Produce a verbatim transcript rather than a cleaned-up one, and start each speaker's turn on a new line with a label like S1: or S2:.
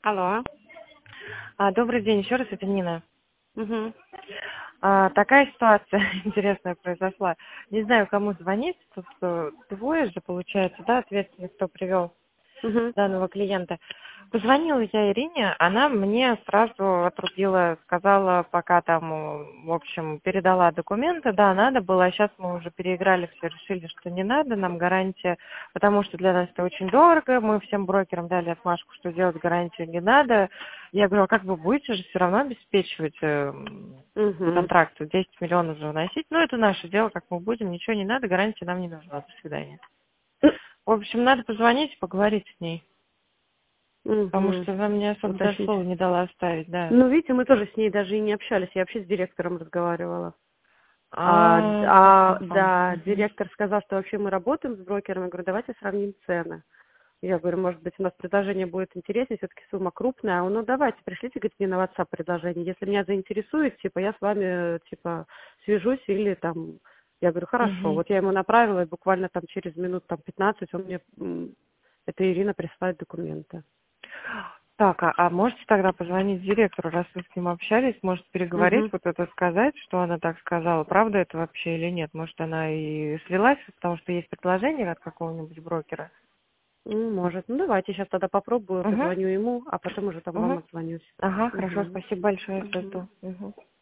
S1: Алло.
S2: А, добрый день, еще раз, это Нина.
S1: Угу.
S2: А, такая ситуация интересная произошла. Не знаю, кому звонить, тут э, двое же, получается, да, ответственных, кто привел
S1: Угу.
S2: данного клиента. Позвонила я Ирине, она мне сразу отрубила, сказала, пока там, э, в общем, передала документы, да, надо было, а сейчас мы уже переиграли, все решили, что не надо, нам гарантия, потому что для нас это очень дорого, мы всем брокерам дали отмашку, что делать гарантию не надо. Я говорю, а как вы будете же все равно обеспечивать э,
S1: Угу.
S2: контракт, десять миллионов же вносить, ну это наше дело, как мы будем, ничего не надо, гарантия нам не нужна, до свидания. В общем, надо позвонить, поговорить с ней. Потому
S1: Угу.
S2: что она мне особо даже
S1: Уточнить.
S2: слова не дала оставить, да.
S1: Ну, видите, мы тоже с ней даже и не общались. Я вообще с директором разговаривала. А,
S2: А,
S1: а,
S2: ха-ха-ха.
S1: да,
S2: Мгм.
S1: директор сказал, что вообще мы работаем с брокером. Я говорю, давайте сравним цены. Я говорю, может быть, у нас предложение будет интереснее, все-таки сумма крупная. А он, ну, давайте, пришлите, говорит, мне на WhatsApp предложение. Если меня заинтересует, типа, я с вами, типа, свяжусь или там... Я говорю, хорошо.
S2: Мгм.
S1: Вот я ему направила, и буквально там через минут там пятнадцать он мне, м, эта Ирина, присылает документы.
S2: Так, а, а можете тогда позвонить директору, раз вы с ним общались, может переговорить,
S1: Угу.
S2: вот это сказать, что она так сказала, правда это вообще или нет? Может она и слилась, потому что есть предложение от какого-нибудь брокера?
S1: Ну, может. Ну, давайте сейчас тогда попробую,
S2: Угу,
S1: позвоню ему, а потом уже там вам
S2: угу.
S1: отзвонюсь.
S2: Ага, хорошо,
S1: Угу.
S2: спасибо большое,
S1: Угу.
S2: жду. Угу.